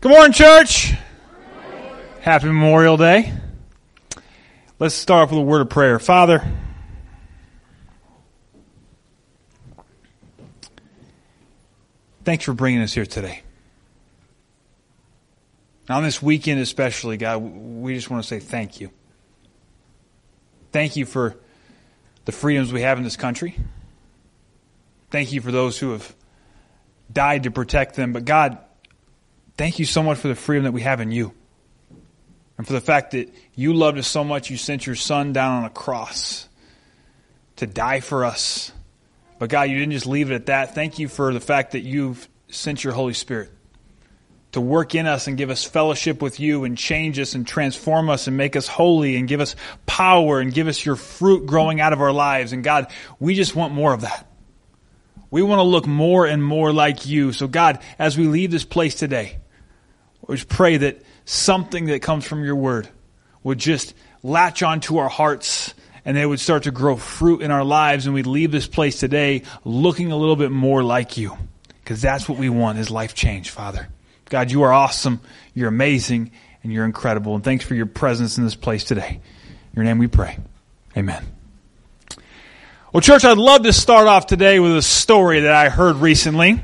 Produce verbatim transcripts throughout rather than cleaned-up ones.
Good morning, church. Good morning. Happy Memorial Day. Let's start off with a word of prayer. Father, thanks for bringing us here today. On this weekend especially, God, we just want to say thank you. Thank you for the freedoms we have in this country. Thank you for those who have died to protect them. But God, thank you so much for the freedom that we have in you. And for the fact that you loved us so much, you sent your son down on a cross to die for us. But God, you didn't just leave it at that. Thank you for the fact that you've sent your Holy Spirit to work in us and give us fellowship with you and change us and transform us and make us holy and give us power and give us your fruit growing out of our lives. And God, we just want more of that. We want to look more and more like you. So God, as we leave this place today, we just pray that something that comes from your word would just latch onto our hearts and they would start to grow fruit in our lives, and we'd leave this place today looking a little bit more like you, because that's what we want is life change, Father. God, you are awesome, you're amazing, and you're incredible. And thanks for your presence in this place today. In your name we pray. Amen. Well, church, I'd love to start off today with a story that I heard recently.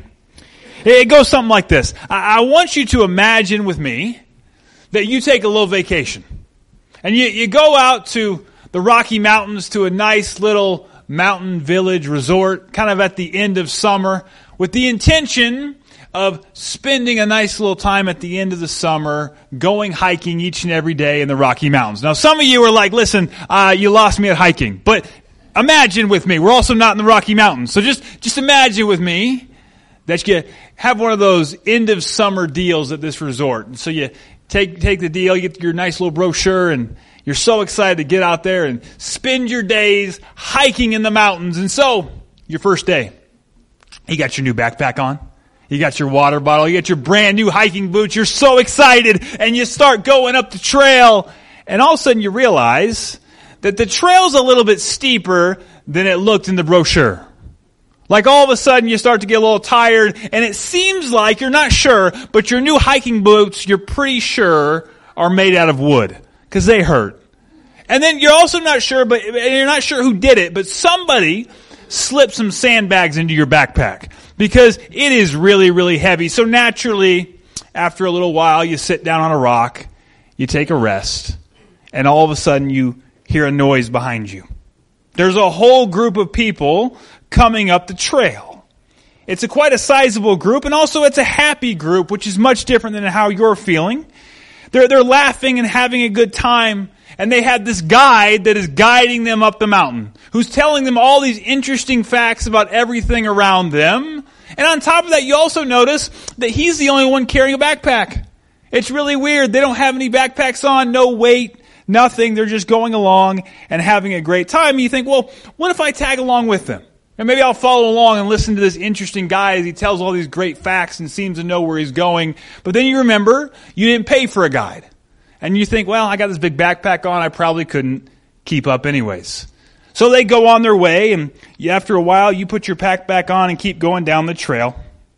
It goes something like this. I want you to imagine with me that you take a little vacation. And you, you go out to the Rocky Mountains to a nice little mountain village resort, kind of at the end of summer, with the intention of spending a nice little time at the end of the summer, going hiking each and every day in the Rocky Mountains. Now, some of you are like, listen, uh, you lost me at hiking. But imagine with me, we're also not in the Rocky Mountains. So just, just imagine with me that you have one of those end of summer deals at this resort. And so you take take the deal, you get your nice little brochure, and you're so excited to get out there and spend your days hiking in the mountains. And so, your first day, you got your new backpack on, you got your water bottle, you got your brand new hiking boots, you're so excited, and you start going up the trail, and all of a sudden you realize that the trail's a little bit steeper than it looked in the brochure. Like all of a sudden you start to get a little tired, and it seems like you're not sure, but your new hiking boots, you're pretty sure, are made out of wood, because they hurt. And then you're also not sure, but you're not sure who did it, but somebody slipped some sandbags into your backpack, because it is really, really heavy. So naturally, after a little while, you sit down on a rock, you take a rest, and all of a sudden you hear a noise behind you. There's a whole group of people coming up the trail. It's a quite a sizable group, and also it's a happy group, which is much different than how you're feeling. They're, they're laughing and having a good time, and they have this guide that is guiding them up the mountain, who's telling them all these interesting facts about everything around them. And on top of that, you also notice that he's the only one carrying a backpack. It's really weird. They don't have any backpacks on, no weight, nothing. They're just going along and having a great time. And you think, well, what if I tag along with them? And maybe I'll follow along and listen to this interesting guy as he tells all these great facts and seems to know where he's going. But then you remember you didn't pay for a guide. And you think, well, I got this big backpack on. I probably couldn't keep up anyways. So they go on their way, and you, after a while, you put your backpack on and keep going down the trail.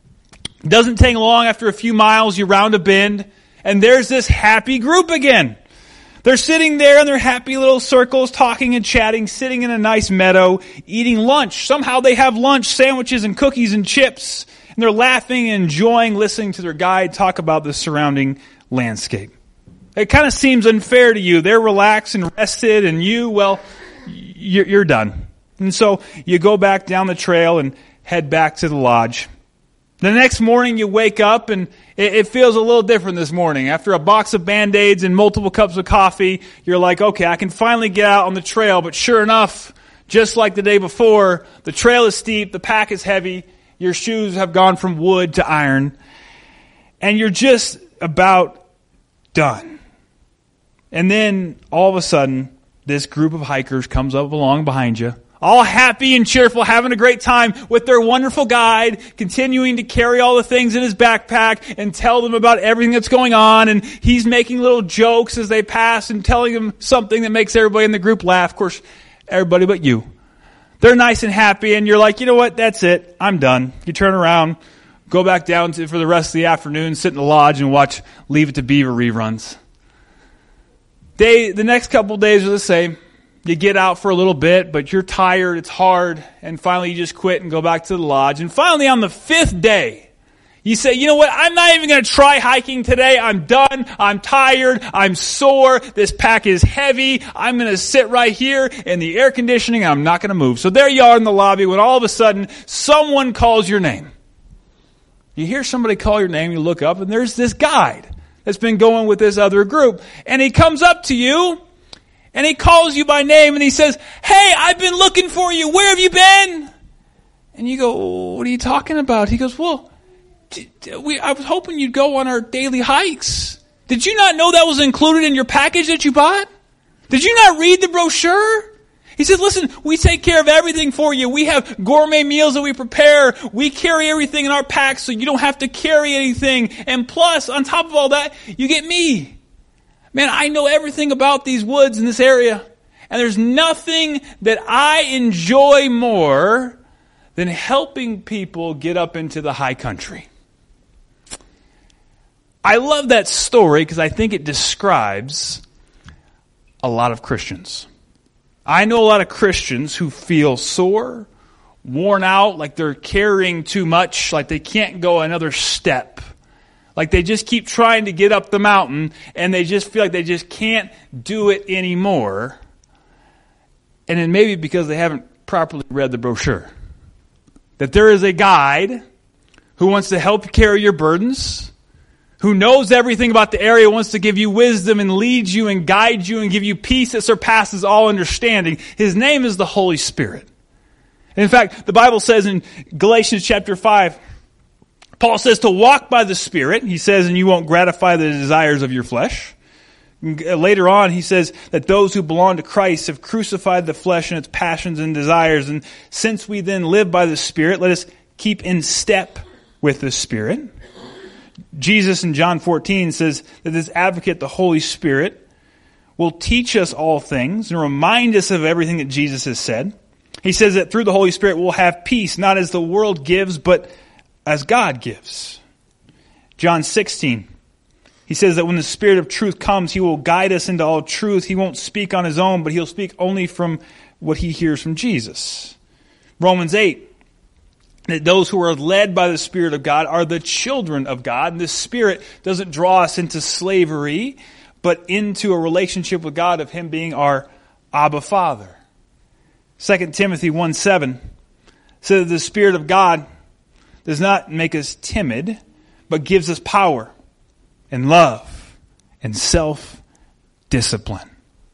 It doesn't take long. After a few miles, you round a bend, and there's this happy group again. They're sitting there in their happy little circles, talking and chatting, sitting in a nice meadow, eating lunch. Somehow they have lunch, sandwiches and cookies and chips, and they're laughing and enjoying listening to their guide talk about the surrounding landscape. It kind of seems unfair to you. They're relaxed and rested, and you, well, you're, you're done. And so you go back down the trail and head back to the lodge. The next morning you wake up and it, it feels a little different this morning. After a box of Band-Aids and multiple cups of coffee, you're like, okay, I can finally get out on the trail. But sure enough, just like the day before, the trail is steep, the pack is heavy, your shoes have gone from wood to iron, and you're just about done. And then all of a sudden, this group of hikers comes up along behind you, all happy and cheerful, having a great time with their wonderful guide, continuing to carry all the things in his backpack and tell them about everything that's going on. And he's making little jokes as they pass and telling them something that makes everybody in the group laugh. Of course, everybody but you. They're nice and happy, and you're like, you know what, that's it. I'm done. You turn around, go back down to, for the rest of the afternoon, sit in the lodge and watch Leave It to Beaver reruns. Day, the next couple days are the same. You get out for a little bit, but you're tired, it's hard, and finally you just quit and go back to the lodge. And finally on the fifth day, you say, you know what, I'm not even going to try hiking today. I'm done. I'm tired. I'm sore. This pack is heavy. I'm going to sit right here in the air conditioning and I'm not going to move. So there you are in the lobby when all of a sudden someone calls your name. You hear somebody call your name, you look up, and there's this guide that's been going with this other group. And he comes up to you and he calls you by name and he says, hey, I've been looking for you. Where have you been? And you go, what are you talking about? He goes, well, We, I was hoping you'd go on our daily hikes. Did you not know that was included in your package that you bought? Did you not read the brochure? He said, listen, we take care of everything for you. We have gourmet meals that we prepare. We carry everything in our packs so you don't have to carry anything. And plus, on top of all that, you get me. Man, I know everything about these woods in this area. And there's nothing that I enjoy more than helping people get up into the high country. I love that story because I think it describes a lot of Christians. I know a lot of Christians who feel sore, worn out, like they're carrying too much, like they can't go another step. Like they just keep trying to get up the mountain and they just feel like they just can't do it anymore. And it may be because they haven't properly read the brochure. That there is a guide who wants to help you carry your burdens, who knows everything about the area, wants to give you wisdom and lead you and guide you and give you peace that surpasses all understanding. His name is the Holy Spirit. And in fact, the Bible says in Galatians chapter five, Paul says to walk by the Spirit. He says, and you won't gratify the desires of your flesh. Later on, he says that those who belong to Christ have crucified the flesh and its passions and desires. And since we then live by the Spirit, let us keep in step with the Spirit. Jesus in John fourteen says that this advocate, the Holy Spirit, will teach us all things and remind us of everything that Jesus has said. He says that through the Holy Spirit we'll have peace, not as the world gives, but as God gives. John sixteen. He says that when the Spirit of truth comes, He will guide us into all truth. He won't speak on His own, but He'll speak only from what He hears from Jesus. Romans eight. That those who are led by the Spirit of God are the children of God. And the Spirit doesn't draw us into slavery, but into a relationship with God of Him being our Abba Father. Second Timothy one seven says that the Spirit of God does not make us timid, but gives us power and love and self-discipline.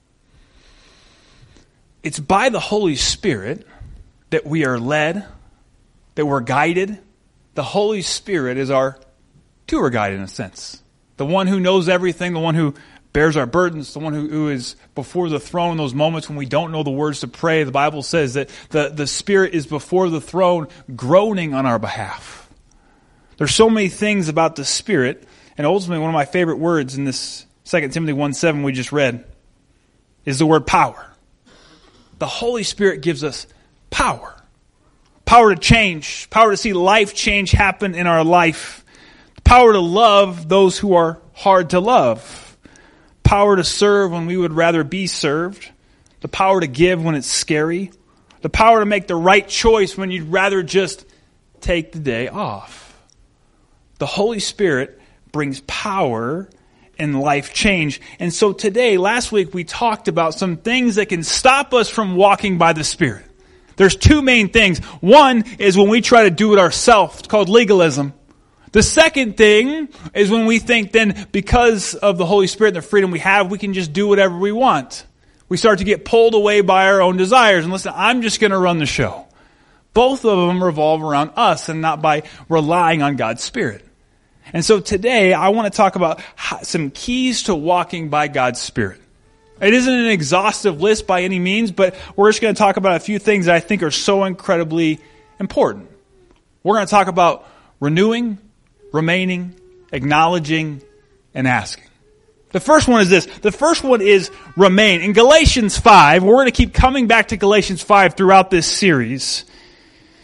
It's by the Holy Spirit that we are led, that we're guided. The Holy Spirit is our tour guide in a sense. The one who knows everything, the one who bears our burdens, the one who, who is before the throne in those moments when we don't know the words to pray. The Bible says that the, the Spirit is before the throne groaning on our behalf. There's so many things about the Spirit, and ultimately one of my favorite words in this Second Timothy one seven we just read is the word power. The Holy Spirit gives us power. Power to change, power to see life change happen in our life. Power to love those who are hard to love. Power to serve when we would rather be served. The power to give when it's scary. The power to make the right choice when you'd rather just take the day off. The Holy Spirit brings power and life change. And so today, last week, we talked about some things that can stop us from walking by the Spirit. There's two main things. One is when we try to do it ourselves. It's called legalism. The second thing is when we think then because of the Holy Spirit and the freedom we have, we can just do whatever we want. We start to get pulled away by our own desires. And listen, I'm just going to run the show. Both of them revolve around us and not by relying on God's Spirit. And so today I want to talk about some keys to walking by God's Spirit. It isn't an exhaustive list by any means, but we're just going to talk about a few things that I think are so incredibly important. We're going to talk about renewing, remaining, acknowledging, and asking. The first one is this. The first one is remain. In Galatians five, we're going to keep coming back to Galatians five throughout this series.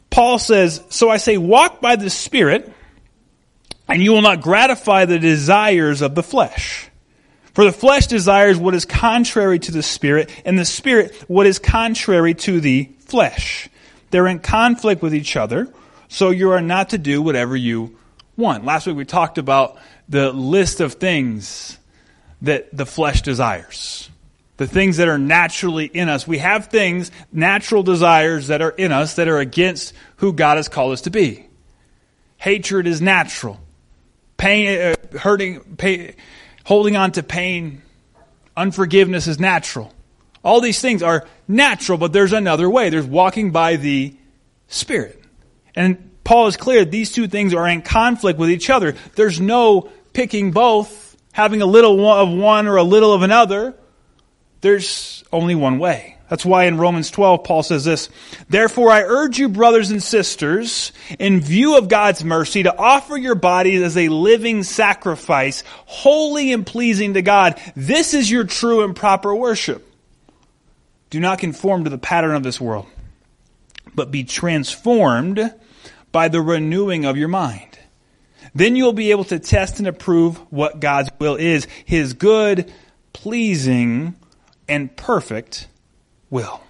Paul says, so I say, walk by the Spirit, and you will not gratify the desires of the flesh. For the flesh desires what is contrary to the Spirit, and the Spirit what is contrary to the flesh. They're in conflict with each other, so you are not to do whatever you want. Last week we talked about the list of things that the flesh desires. The things that are naturally in us. We have things, natural desires that are in us that are against who God has called us to be. Hatred is natural. Pain, uh, hurting, pain, holding on to pain, unforgiveness is natural. All these things are natural, but there's another way. There's walking by the Spirit. And Paul is clear, these two things are in conflict with each other. There's no picking both, having a little of one or a little of another. There's only one way. That's why in Romans twelve, Paul says this, therefore I urge you, brothers and sisters, in view of God's mercy, to offer your bodies as a living sacrifice, holy and pleasing to God. This is your true and proper worship. Do not conform to the pattern of this world, but be transformed by the renewing of your mind. Then you'll be able to test and approve what God's will is, His good, pleasing, and perfect will.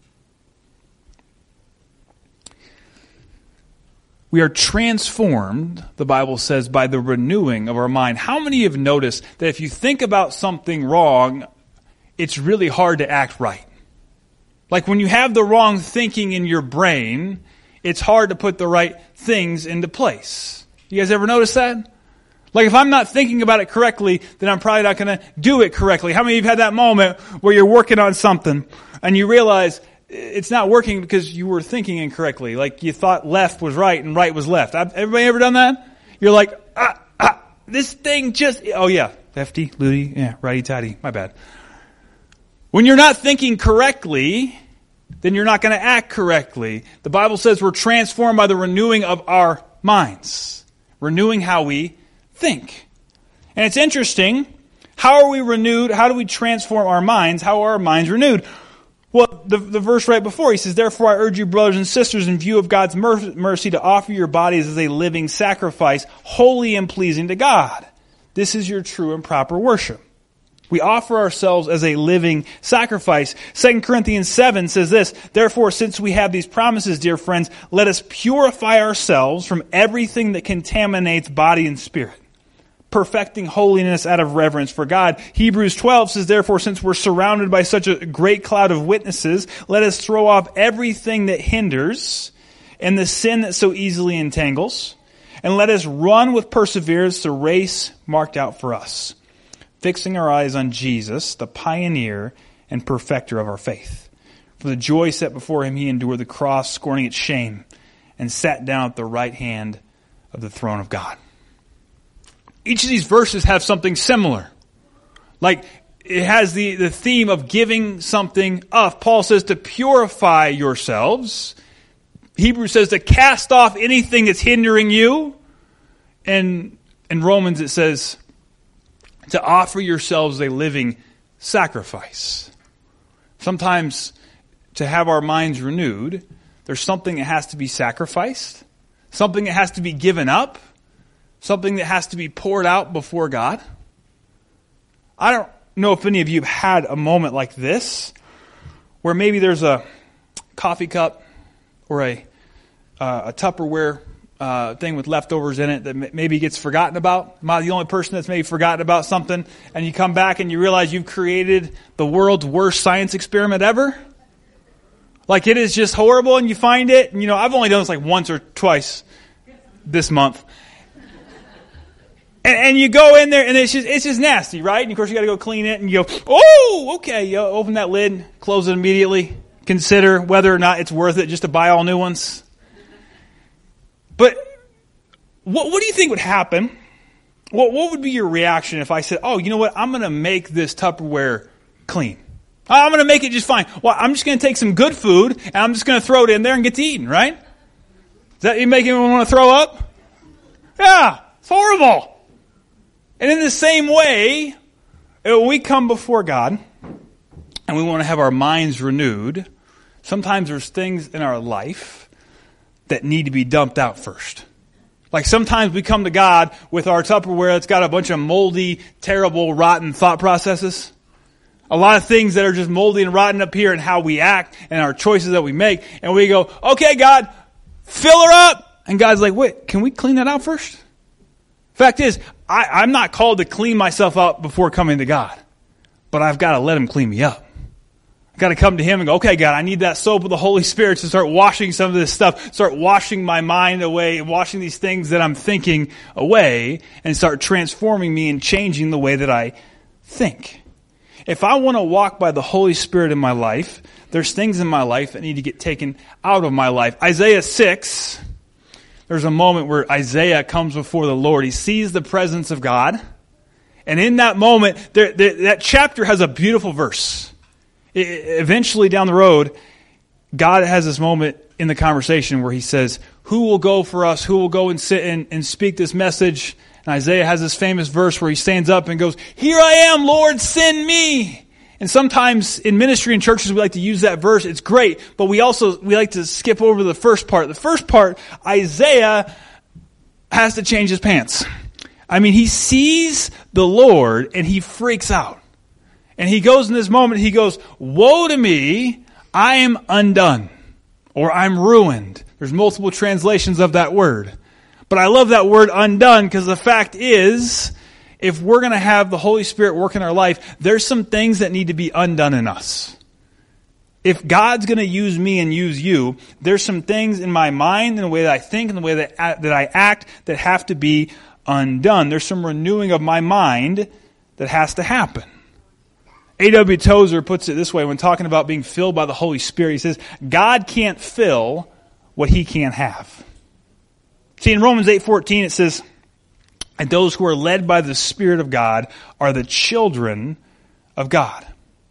We are transformed, the Bible says, by the renewing of our mind. How many have noticed that if you think about something wrong, it's really hard to act right? Like when you have the wrong thinking in your brain, it's hard to put the right things into place. You guys ever notice that? Like if I'm not thinking about it correctly, then I'm probably not going to do it correctly. How many of you have had that moment where you're working on something and you realize it's not working because you were thinking incorrectly? Like you thought left was right and right was left. Everybody ever done that? You're like, ah, ah, this thing just, oh yeah, lefty, looty, yeah, righty-tighty, my bad. When you're not thinking correctly, then you're not going to act correctly. The Bible says we're transformed by the renewing of our minds. Renewing how we think. And it's interesting, how are we renewed? How do we transform our minds? How are our minds renewed? Well, the, the verse right before, he says, therefore I urge you, brothers and sisters, in view of God's mercy, to offer your bodies as a living sacrifice, holy and pleasing to God. This is your true and proper worship. We offer ourselves as a living sacrifice. Second Corinthians seven says this, therefore, since we have these promises, dear friends, let us purify ourselves from everything that contaminates body and spirit, perfecting holiness out of reverence for God. Hebrews twelve says, therefore, since we're surrounded by such a great cloud of witnesses, let us throw off everything that hinders and the sin that so easily entangles, and let us run with perseverance the race marked out for us, fixing our eyes on Jesus, the pioneer and perfecter of our faith. For the joy set before him, he endured the cross, scorning its shame, and sat down at the right hand of the throne of God. Each of these verses have something similar. Like, it has the, the theme of giving something up. Paul says to purify yourselves. Hebrews says to cast off anything that's hindering you. And in Romans it says to offer yourselves a living sacrifice. Sometimes to have our minds renewed, there's something that has to be sacrificed, something that has to be given up, something that has to be poured out before God. I don't know if any of you have had a moment like this, where maybe there's a coffee cup or a, uh, a Tupperware Uh, thing with leftovers in it that maybe gets forgotten about. Am I the only person that's maybe forgotten about something? And you come back and you realize you've created the world's worst science experiment ever? Like it is just horrible, and you find it. And, you know, I've only done this like once or twice this month. And, and you go in there and it's just it's just nasty, right? And of course you got to go clean it, and you go, oh, okay. You open that lid, close it immediately. Consider whether or not it's worth it just to buy all new ones. But what, what do you think would happen? What, what would be your reaction if I said, oh, you know what? I'm going to make this Tupperware clean. I'm going to make it just fine. Well, I'm just going to take some good food and I'm just going to throw it in there and get to eating, right? Does that make anyone want to throw up? Yeah, it's horrible. And in the same way, when we come before God and we want to have our minds renewed, sometimes there's things in our life that need to be dumped out first. Like sometimes we come to God with our Tupperware that's got a bunch of moldy, terrible, rotten thought processes. A lot of things that are just moldy and rotten up here in how we act and our choices that we make. And we go, okay, God, fill her up. And God's like, wait, can we clean that out first? Fact is, I, I'm not called to clean myself out before coming to God. But I've got to let him clean me up. I've got to come to him and go, okay, God, I need that soap of the Holy Spirit to start washing some of this stuff, start washing my mind away, and washing these things that I'm thinking away, and start transforming me and changing the way that I think. If I want to walk by the Holy Spirit in my life, there's things in my life that need to get taken out of my life. Isaiah six, there's a moment where Isaiah comes before the Lord. He sees the presence of God. And in that moment, there, there, that chapter has a beautiful verse. It, eventually down the road, God has this moment in the conversation where he says, who will go for us? Who will go and sit and, and speak this message? And Isaiah has this famous verse where he stands up and goes, here I am, Lord, send me. And sometimes in ministry and churches, we like to use that verse. It's great, but we also, we like to skip over the first part. The first part, Isaiah has to change his pants. I mean, he sees the Lord and he freaks out. And he goes in this moment, he goes, woe to me, I am undone. Or I'm ruined. There's multiple translations of that word. But I love that word undone because the fact is, if we're going to have the Holy Spirit work in our life, there's some things that need to be undone in us. If God's going to use me and use you, there's some things in my mind and the way that I think and the way that I, that I act that have to be undone. There's some renewing of my mind that has to happen. A W Tozer puts it this way when talking about being filled by the Holy Spirit. He says, God can't fill what he can't have. See, in Romans eight fourteen it says, and those who are led by the Spirit of God are the children of God.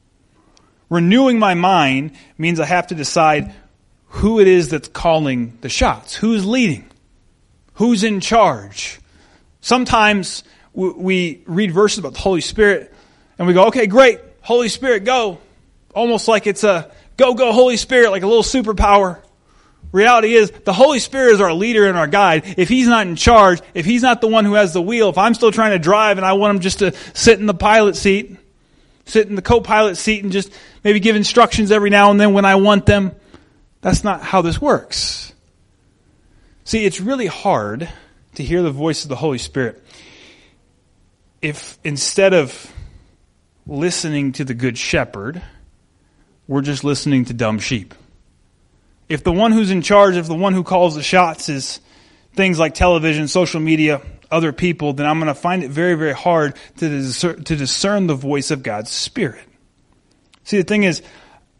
Renewing my mind means I have to decide who it is that's calling the shots. Who's leading? Who's in charge? Sometimes we read verses about the Holy Spirit and we go, okay, great, Holy Spirit, go. Almost like it's a go, go, Holy Spirit, like a little superpower. Reality is, the Holy Spirit is our leader and our guide. If he's not in charge, if he's not the one who has the wheel, if I'm still trying to drive and I want him just to sit in the pilot seat, sit in the co-pilot seat and just maybe give instructions every now and then when I want them, that's not how this works. See, it's really hard to hear the voice of the Holy Spirit if instead of listening to the good shepherd, we're just listening to dumb sheep. If the one who's in charge, if the one who calls the shots is things like television, social media, other people, then I'm going to find it very, very hard to discern, to discern the voice of God's Spirit. See, the thing is,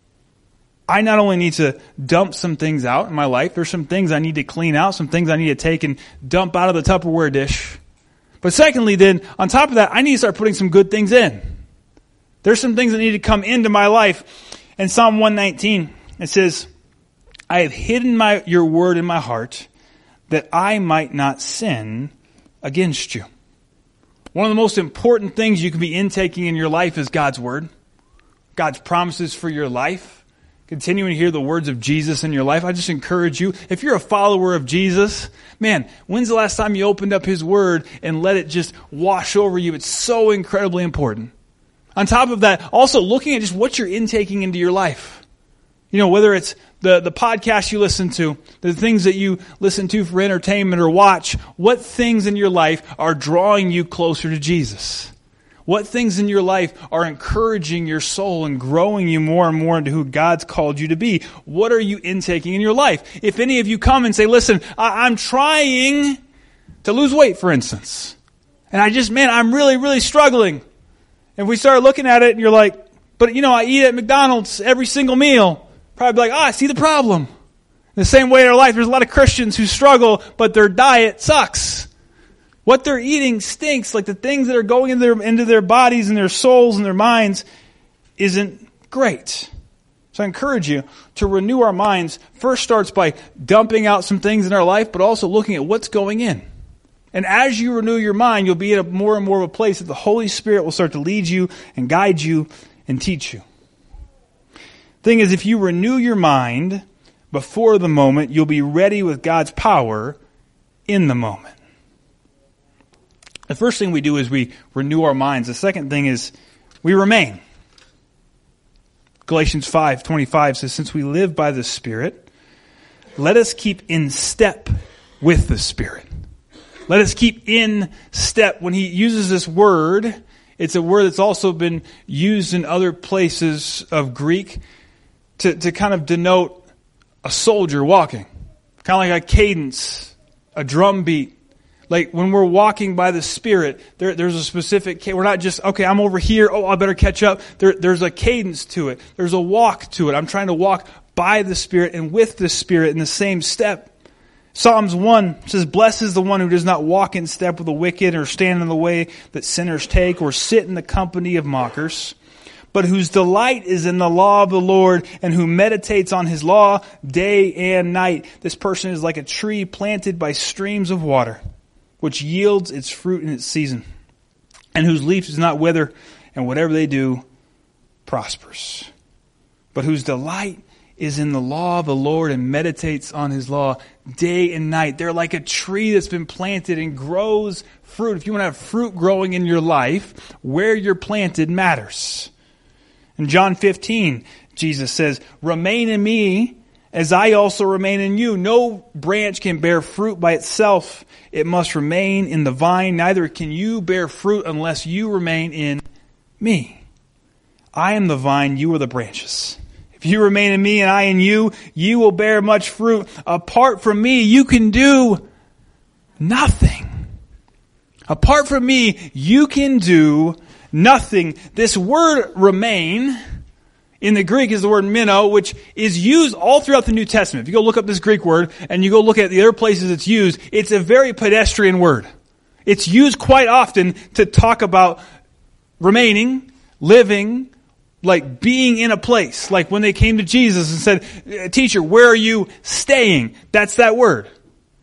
I not only need to dump some things out in my life, there's some things I need to clean out, some things I need to take and dump out of the Tupperware dish. But secondly, then, on top of that, I need to start putting some good things in. There's some things that need to come into my life. In Psalm one nineteen, it says, I have hidden my your word in my heart that I might not sin against you. One of the most important things you can be intaking in your life is God's word. God's promises for your life. Continuing to hear the words of Jesus in your life. I just encourage you, if you're a follower of Jesus, man, when's the last time you opened up his word and let it just wash over you? It's so incredibly important. On top of that, also looking at just what you're intaking into your life. You know, whether it's the, the podcast you listen to, the things that you listen to for entertainment or watch, what things in your life are drawing you closer to Jesus? What things in your life are encouraging your soul and growing you more and more into who God's called you to be? What are you intaking in your life? If any of you come and say, listen, I, I'm trying to lose weight, for instance, and I just, man, I'm really, really struggling. And we start looking at it and you're like, but you know, I eat at McDonald's every single meal. Probably be like, oh, I see the problem. In the same way in our life, there's a lot of Christians who struggle, but their diet sucks. What they're eating stinks. Like the things that are going into their, into their bodies and their souls and their minds isn't great. So I encourage you to renew our minds. First starts by dumping out some things in our life, but also looking at what's going in. And as you renew your mind, you'll be at a more and more of a place that the Holy Spirit will start to lead you and guide you and teach you. Thing is, if you renew your mind before the moment. You'll be ready with God's power in the moment. The first thing we do is we renew our minds. The second thing is we remain. Galatians five twenty-five says, since we live by the Spirit, let us keep in step with the Spirit. Let us keep in step. When he uses this word, it's a word that's also been used in other places of Greek to, to kind of denote a soldier walking. Kind of like a cadence, a drum beat. Like when we're walking by the Spirit, there, there's a specific, we're not just, okay, I'm over here, oh, I better catch up. There, there's a cadence to it. There's a walk to it. I'm trying to walk by the Spirit and with the Spirit in the same step. Psalms one says, blessed is the one who does not walk in step with the wicked or stand in the way that sinners take or sit in the company of mockers, but whose delight is in the law of the Lord and who meditates on his law day and night. This person is like a tree planted by streams of water, which yields its fruit in its season, and whose leaf does not wither, and whatever they do prospers. But whose delight is in the law of the Lord and meditates on his law day and night. They're like a tree that's been planted and grows fruit. If you want to have fruit growing in your life, where you're planted matters. In John fifteen, Jesus says, remain in me as I also remain in you. No branch can bear fruit by itself. It must remain in the vine. Neither can you bear fruit unless you remain in me. I am the vine, you are the branches. If you remain in me and I in you, you will bear much fruit. Apart from me, you can do nothing. Apart from me, you can do nothing. This word remain in the Greek is the word meno, which is used all throughout the New Testament. If you go look up this Greek word and you go look at the other places it's used, it's a very pedestrian word. It's used quite often to talk about remaining, living, like being in a place. Like when they came to Jesus and said, teacher, where are you staying? That's that word.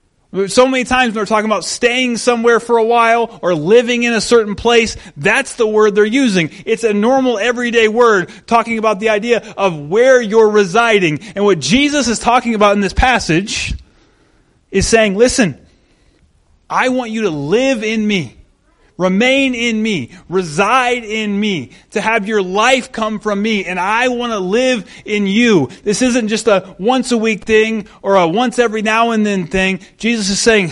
So many times when they're talking about staying somewhere for a while or living in a certain place, that's the word they're using. It's a normal everyday word talking about the idea of where you're residing. And what Jesus is talking about in this passage is saying, listen, I want you to live in me. Remain in me, reside in me, to have your life come from me, and I want to live in you. This isn't just a once a week thing or a once every now and then thing. Jesus is saying,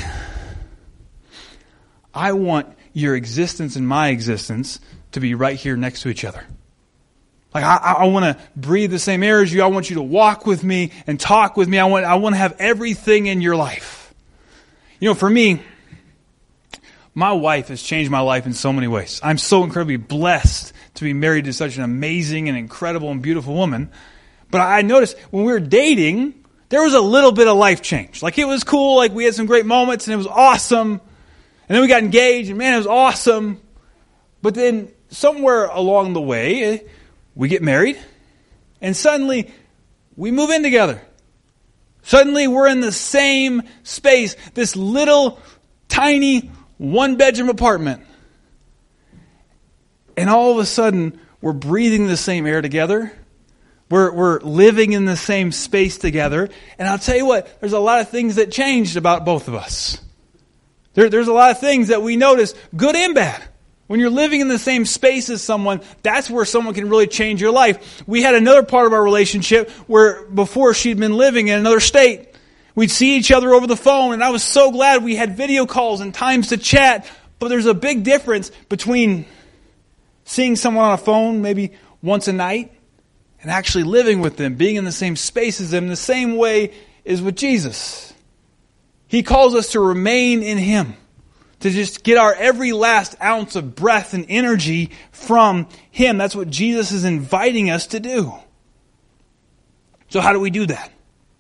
I want your existence and my existence to be right here next to each other. Like I, I want to breathe the same air as you. I want you to walk with me and talk with me. I want, I want to have everything in your life. You know, for me, my wife has changed my life in so many ways. I'm so incredibly blessed to be married to such an amazing and incredible and beautiful woman. But I noticed when we were dating, there was a little bit of life change. Like it was cool, like we had some great moments and it was awesome. And then we got engaged and man, it was awesome. But then somewhere along the way, we get married and suddenly we move in together. Suddenly we're in the same space, this little tiny one bedroom apartment. And all of a sudden, we're breathing the same air together. We're, we're living in the same space together. And I'll tell you what, there's a lot of things that changed about both of us. There, there's a lot of things that we notice, good and bad. When you're living in the same space as someone, that's where someone can really change your life. We had another part of our relationship where before she'd been living in another state. We'd see each other over the phone, and I was so glad we had video calls and times to chat. But there's a big difference between seeing someone on a phone maybe once a night and actually living with them, being in the same space as them, the same way is with Jesus. He calls us to remain in Him, to just get our every last ounce of breath and energy from Him. That's what Jesus is inviting us to do. So how do we do that?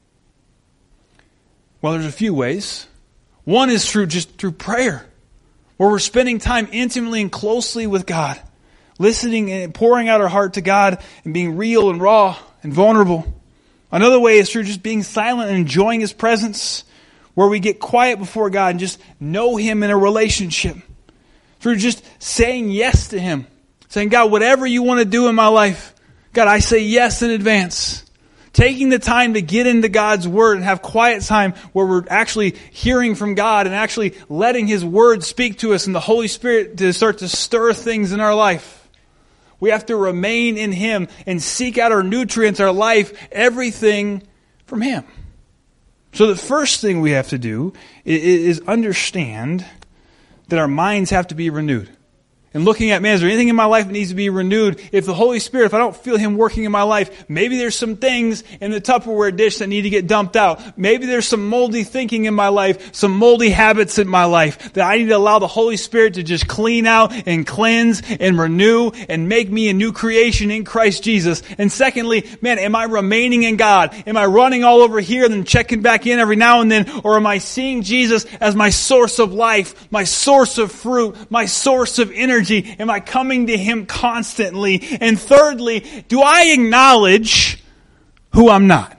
Well, there's a few ways. One is through just through prayer, where we're spending time intimately and closely with God, listening and pouring out our heart to God and being real and raw and vulnerable. Another way is through just being silent and enjoying His presence, where we get quiet before God and just know Him in a relationship. Through just saying yes to Him, saying, God, whatever you want to do in my life, God, I say yes in advance. taking the time to get into God's Word and have quiet time where we're actually hearing from God and actually letting His Word speak to us and the Holy Spirit to start to stir things in our life. We have to remain in Him and seek out our nutrients, our life, everything from Him. So the first thing we have to do is understand that our minds have to be renewed. And looking at, man, is there anything in my life that needs to be renewed? If the Holy Spirit, if I don't feel Him working in my life, maybe there's some things in the Tupperware dish that need to get dumped out. Maybe there's some moldy thinking in my life, some moldy habits in my life that I need to allow the Holy Spirit to just clean out and cleanse and renew and make me a new creation in Christ Jesus. And secondly, man, am I remaining in God? Am I running all over here and then checking back in every now and then? Or am I seeing Jesus as my source of life, my source of fruit, my source of energy? Am I coming to Him constantly? And thirdly, do I acknowledge who I'm not?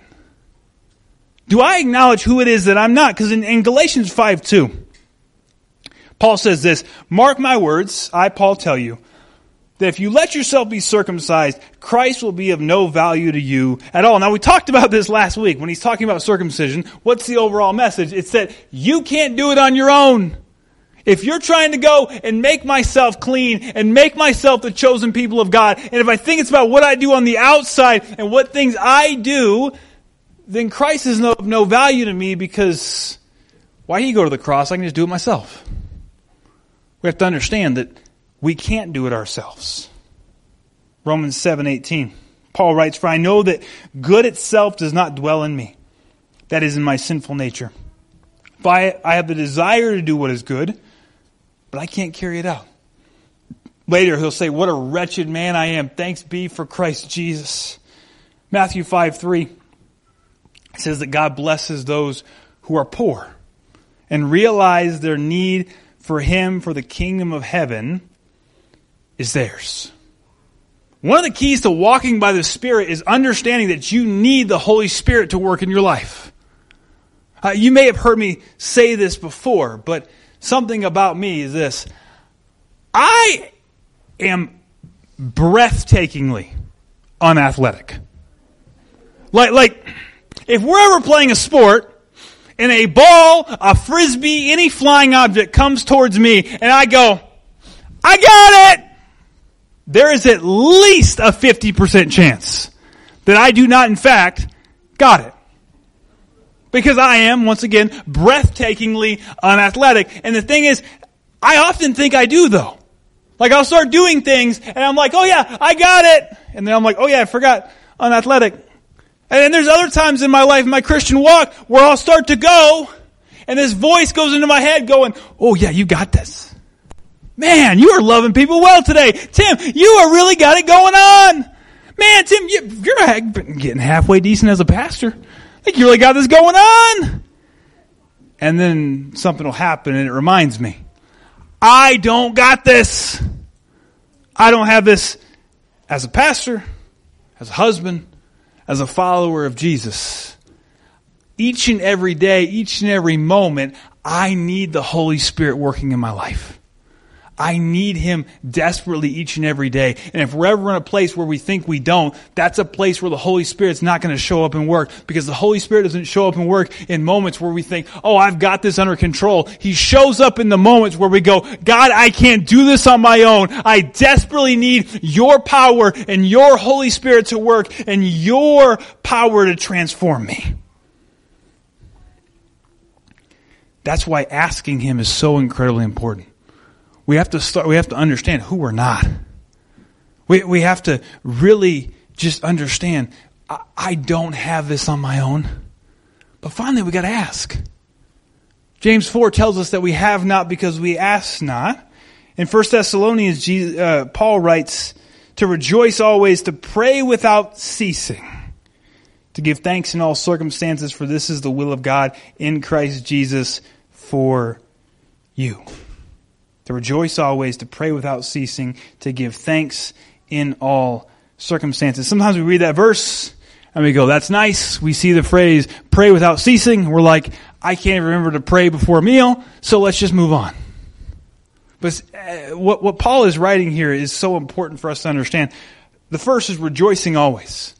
Do I acknowledge who it is that I'm not? Because in, in Galatians five two, Paul says this, "Mark my words, I, Paul, tell you, that if you let yourself be circumcised, Christ will be of no value to you at all." Now, we talked about this last week when he's talking about circumcision. What's the overall message? It's that you can't do it on your own. If you're trying to go and make myself clean and make myself the chosen people of God, and if I think it's about what I do on the outside and what things I do, then Christ is no, of no value to me, because why did He go to the cross? I can just do it myself. We have to understand that we can't do it ourselves. Romans seven eighteen. Paul writes, "For I know that good itself does not dwell in me, that is, in my sinful nature. If I, I have the desire to do what is good, but I can't carry it out." Later he'll say, "What a wretched man I am. Thanks be for Christ Jesus." Matthew five three says that God blesses those who are poor and realize their need for Him, for the kingdom of heaven is theirs. One of the keys to walking by the Spirit is understanding that you need the Holy Spirit to work in your life. Uh, you may have heard me say this before, but something about me is this. I am breathtakingly unathletic. Like, like, if we're ever playing a sport and a ball, a frisbee, any flying object comes towards me and I go, "I got it!" there is at least a fifty percent chance that I do not, in fact, got it. Because I am, once again, breathtakingly unathletic. And the thing is, I often think I do, though. Like, I'll start doing things, and I'm like, "Oh yeah, I got it!" And then I'm like, "Oh yeah, I forgot, unathletic." And then there's other times in my life, in my Christian walk, where I'll start to go, and this voice goes into my head going, "Oh yeah, you got this. Man, you are loving people well today. Tim, you have really got it going on. Man, Tim, you, you're getting halfway decent as a pastor. I think you really got this going on." And then something will happen and it reminds me, I don't got this. I don't have this as a pastor, as a husband, as a follower of Jesus. Each and every day, each and every moment, I need the Holy Spirit working in my life. I need Him desperately each and every day. And if we're ever in a place where we think we don't, that's a place where the Holy Spirit's not going to show up and work. Because the Holy Spirit doesn't show up and work in moments where we think, "Oh, I've got this under control." He shows up in the moments where we go, "God, I can't do this on my own. I desperately need Your power and Your Holy Spirit to work and Your power to transform me." That's why asking Him is so incredibly important. We have to start, we have to understand who we're not. We, we have to really just understand, I, I don't have this on my own. But finally, we got to ask. James four tells us that we have not because we ask not. In First Thessalonians, Jesus, uh, Paul writes, "To rejoice always, to pray without ceasing, to give thanks in all circumstances, for this is the will of God in Christ Jesus for you." To rejoice always, to pray without ceasing, to give thanks in all circumstances. Sometimes we read that verse and we go, "That's nice." We see the phrase, "pray without ceasing." We're like, "I can't remember to pray before a meal, so let's just move on." But uh, what, what Paul is writing here is so important for us to understand. The first is rejoicing always.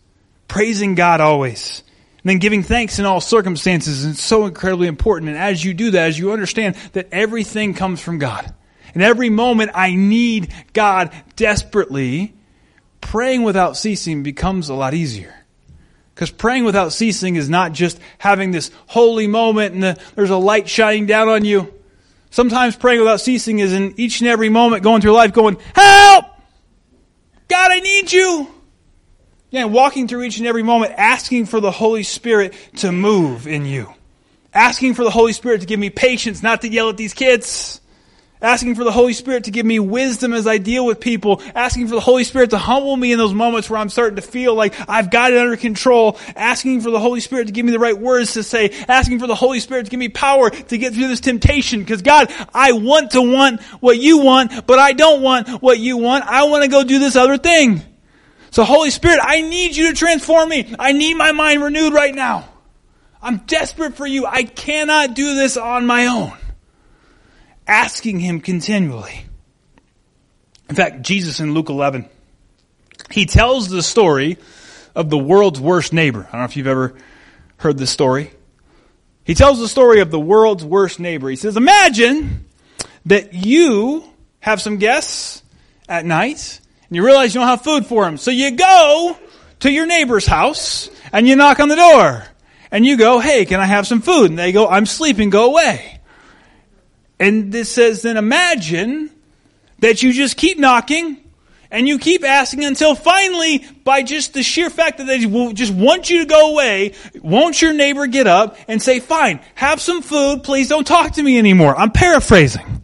praising God always, and then giving thanks in all circumstances is so incredibly important. And as you do that, as you understand that everything comes from God, in every moment I need God desperately, praying without ceasing becomes a lot easier. Because praying without ceasing is not just having this holy moment and the, there's a light shining down on you. Sometimes praying without ceasing is in each and every moment going through life going, help! God, I need you! Yeah, walking through each and every moment, asking for the Holy Spirit to move in you. Asking for the Holy Spirit to give me patience, not to yell at these kids. Asking for the Holy Spirit to give me wisdom as I deal with people. Asking for the Holy Spirit to humble me in those moments where I'm starting to feel like I've got it under control. Asking for the Holy Spirit to give me the right words to say. Asking for the Holy Spirit to give me power to get through this temptation. Because God, I want to want what you want, but I don't want what you want. I want to go do this other thing. So Holy Spirit, I need you to transform me. I need my mind renewed right now. I'm desperate for you. I cannot do this on my own. Asking him continually. In fact, Jesus in Luke eleven, he tells the story of the world's worst neighbor. I don't know if you've ever heard this story. He tells the story of the world's worst neighbor. He says, imagine that you have some guests at night and you realize you don't have food for them. So you go to your neighbor's house and you knock on the door and you go, hey, can I have some food? And they go, I'm sleeping, go away. And this says, then imagine that you just keep knocking and you keep asking until finally, by just the sheer fact that they just want you to go away, won't your neighbor get up and say, fine, have some food, please don't talk to me anymore. I'm paraphrasing.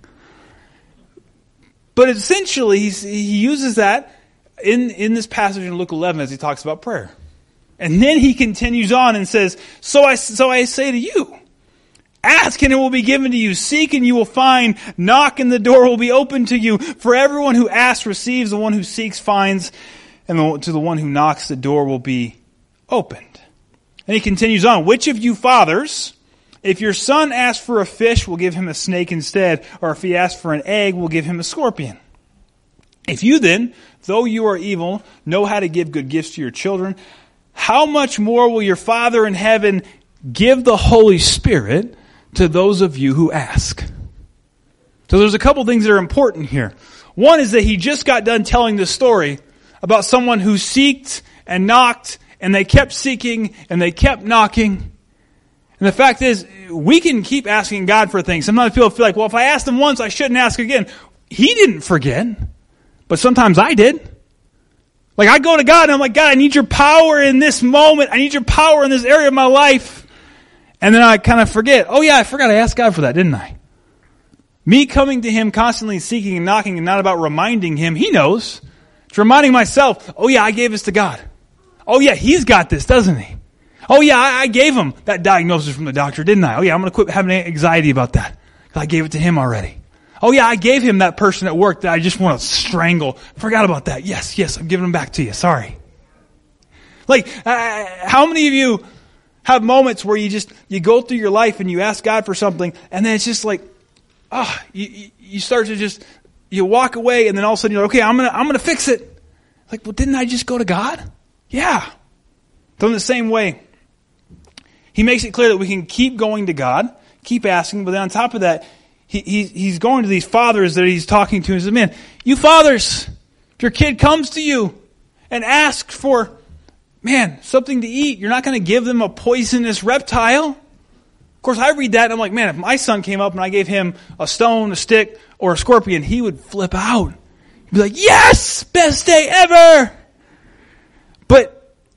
But essentially, he's, he uses that in, in this passage in Luke eleven as he talks about prayer. And then he continues on and says, so I, so I say to you, ask and it will be given to you. Seek and you will find. Knock and the door will be opened to you. For everyone who asks receives. The one who seeks finds. And to the one who knocks the door will be opened. And he continues on. Which of you fathers, if your son asks for a fish, will give him a snake instead? Or if he asks for an egg, will give him a scorpion? If you then, though you are evil, know how to give good gifts to your children, how much more will your Father in heaven give the Holy Spirit to those of you who ask? So there's a couple things that are important here. One is that he just got done telling this story about someone who seeked and knocked, and they kept seeking and they kept knocking. And the fact is, we can keep asking God for things. Sometimes people feel like, well, if I asked him once, I shouldn't ask again. He didn't forget, but sometimes I did. Like I go to God and I'm like, God, I need your power in this moment. I need your power in this area of my life. And then I kind of forget, oh yeah, I forgot I asked God for that, didn't I? Me coming to him constantly seeking and knocking and not about reminding him, he knows. It's reminding myself, oh yeah, I gave this to God. Oh yeah, he's got this, doesn't he? Oh yeah, I, I gave him that diagnosis from the doctor, didn't I? Oh yeah, I'm going to quit having anxiety about that. I gave it to him already. Oh yeah, I gave him that person at work that I just want to strangle. Forgot about that. Yes, yes, I'm giving him back to you. Sorry. Like, uh, how many of you have moments where you just, you go through your life and you ask God for something and then it's just like, ah, oh, you, you start to just, you walk away and then all of a sudden you're like, okay, I'm going to, I'm going to fix it. Like, well, didn't I just go to God? Yeah. So in the same way, he makes it clear that we can keep going to God, keep asking, but then on top of that, he, he he's going to these fathers that he's talking to and says, man, you fathers, if your kid comes to you and asks for, man, something to eat, you're not going to give them a poisonous reptile. Of course, I read that and I'm like, man, if my son came up and I gave him a stone, a stick, or a scorpion, he would flip out. He'd be like, yes, best day ever. But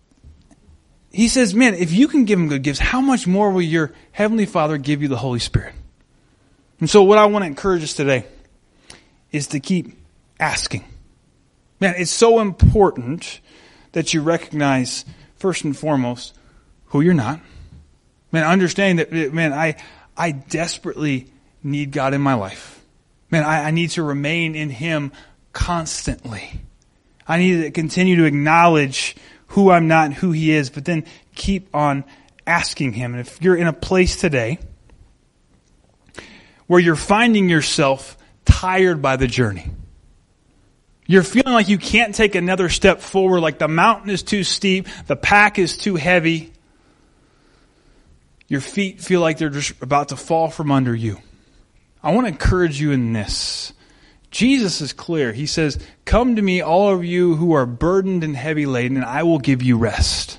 he says, man, if you can give him good gifts, how much more will your Heavenly Father give you the Holy Spirit? And so what I want to encourage us today is to keep asking. Man, it's so important that you recognize, first and foremost, who you're not. Man, understanding that, man, I I desperately need God in my life. Man, I, I need to remain in Him constantly. I need to continue to acknowledge who I'm not and who He is, but then keep on asking Him. And if you're in a place today where you're finding yourself tired by the journey, You're feeling like you can't take another step forward, like the mountain is too steep, the pack is too heavy. Your feet feel like they're just about to fall from under you. I want to encourage you in this. Jesus is clear. He says, "Come to me, all of you who are burdened and heavy laden, and I will give you rest."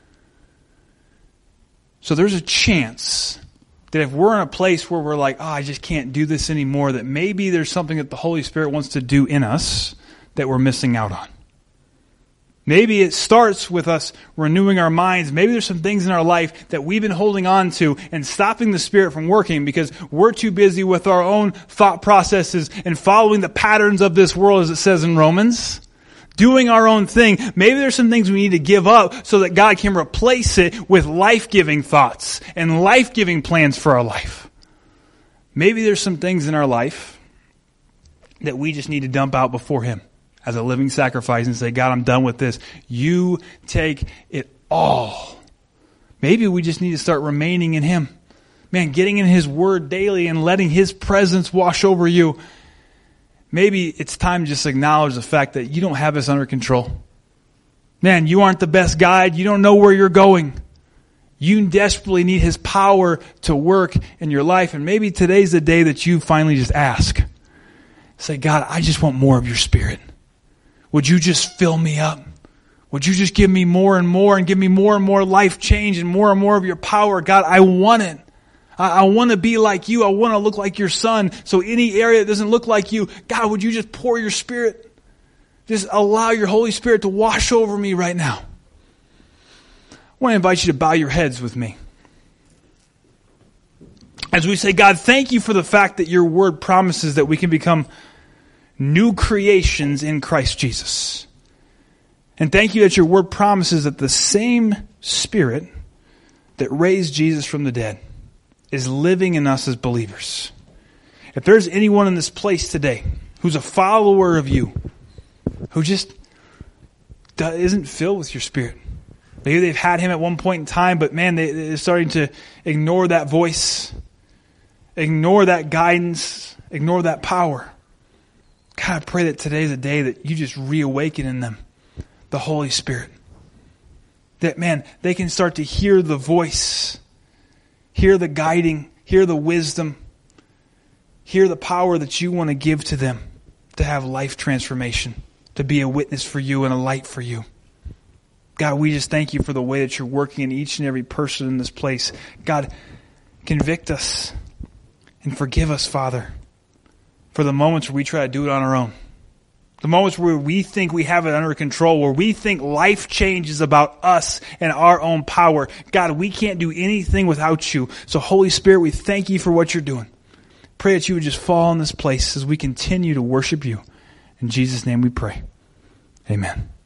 So there's a chance that if we're in a place where we're like, oh, I just can't do this anymore, that maybe there's something that the Holy Spirit wants to do in us that we're missing out on. Maybe it starts with us renewing our minds. Maybe there's some things in our life that we've been holding on to and stopping the Spirit from working because we're too busy with our own thought processes and following the patterns of this world, as it says in Romans. Doing our own thing. Maybe there's some things we need to give up so that God can replace it with life-giving thoughts and life-giving plans for our life. Maybe there's some things in our life that we just need to dump out before Him as a living sacrifice and say, God, I'm done with this. You take it all. Maybe we just need to start remaining in Him. Man, getting in His Word daily and letting His presence wash over you. Maybe it's time to just acknowledge the fact that you don't have this under control. Man, you aren't the best guide. You don't know where you're going. You desperately need His power to work in your life. And maybe today's the day that you finally just ask. Say, God, I just want more of your Spirit. Would you just fill me up? Would you just give me more and more and give me more and more life change and more and more of your power? God, I want it. I, I want to be like you. I want to look like your Son. So any area that doesn't look like you, God, would you just pour your Spirit? Just allow your Holy Spirit to wash over me right now. I want to invite you to bow your heads with me. As we say, God, thank you for the fact that your word promises that we can become new creations in Christ Jesus. And thank you that your word promises that the same Spirit that raised Jesus from the dead is living in us as believers. If there's anyone in this place today who's a follower of you, who just isn't filled with your Spirit, maybe they've had Him at one point in time, but man, they, they're starting to ignore that voice, ignore that guidance, ignore that power. God, I pray that today's a day that you just reawaken in them the Holy Spirit. That, man, they can start to hear the voice, hear the guiding, hear the wisdom, hear the power that you want to give to them to have life transformation, to be a witness for you and a light for you. God, we just thank you for the way that you're working in each and every person in this place. God, convict us and forgive us, Father, for the moments where we try to do it on our own. The moments where we think we have it under control, where we think life change is about us and our own power. God, we can't do anything without you. So Holy Spirit, we thank you for what you're doing. Pray that you would just fall in this place as we continue to worship you. In Jesus' name we pray. Amen.